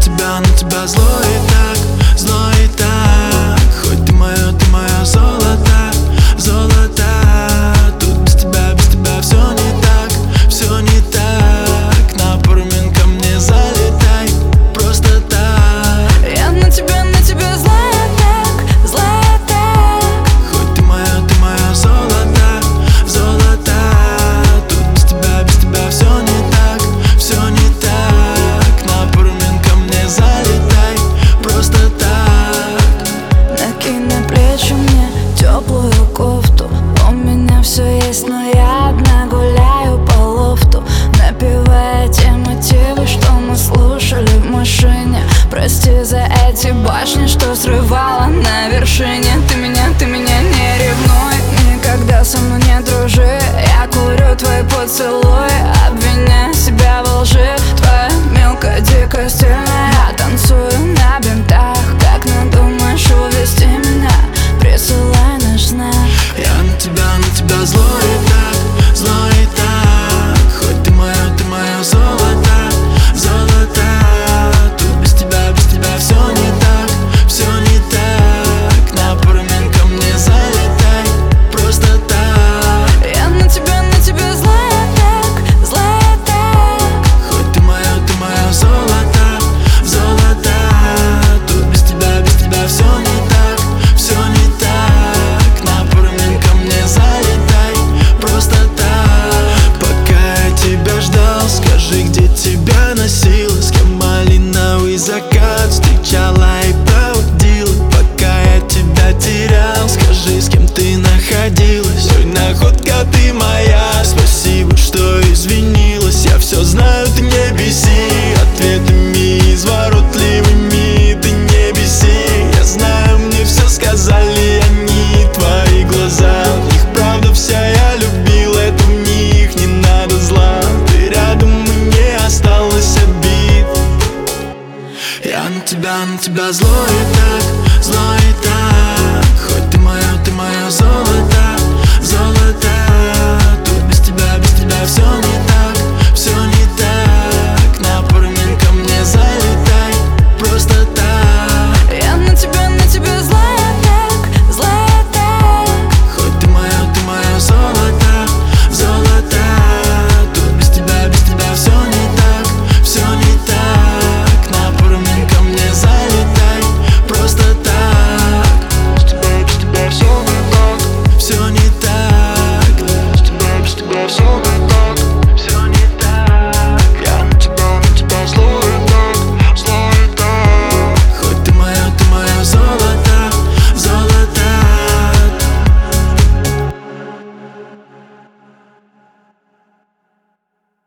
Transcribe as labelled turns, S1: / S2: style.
S1: тебя зло и так. Хоть ты мое золото, золото. Тут без тебя все не так, все не так. На пару минут ко мне залетай, просто так.
S2: Я на тебя злая так.
S1: Хоть ты мое золото, золото. Тут без тебя все не так, все не так. На пару минут ко мне залетай, просто так.
S2: Накинь на плечи мне теплую кофту. У меня все есть, но я одна гуляю по лофту, напевая те мотивы, что мы слушали в машине. Прости за эти башни, что срывала на вершине. Ты меня не ревнуй, никогда со мной не дружи. Я курю твои поцелуи, обвиняя себя во лжи. Твоя мелкая, дикая, стильная. Я танцую на бинтах. Как надумаешь увести меня, присылай наш знак.
S1: Я на тебя зло и так. Хоть ты мое золото, золото. Тут без тебя все не так, все не так. На пару минут ко мне залетай, просто так.
S2: Я на тебя злая так.
S1: Хоть ты мое золото, золото. Тут без тебя все не так, все не так. На пару минут ко мне залетай, просто так. Пока я тебя ждал, скажи, где тебя носила, с кем малиновый закат встречала и проводила. Пока я тебя терял, скажи, с кем ты находилась. Ой, находка ты моя, спасибо, что извинилась. Я все знаю, ты не беси ответами изворотливыми, ты не беси. Я знаю, мне все сказали они, твои глаза. В них правда вся, я любил это, в них не надо зла. Ты рядом, и не осталось обид. Я на тебя зло и так,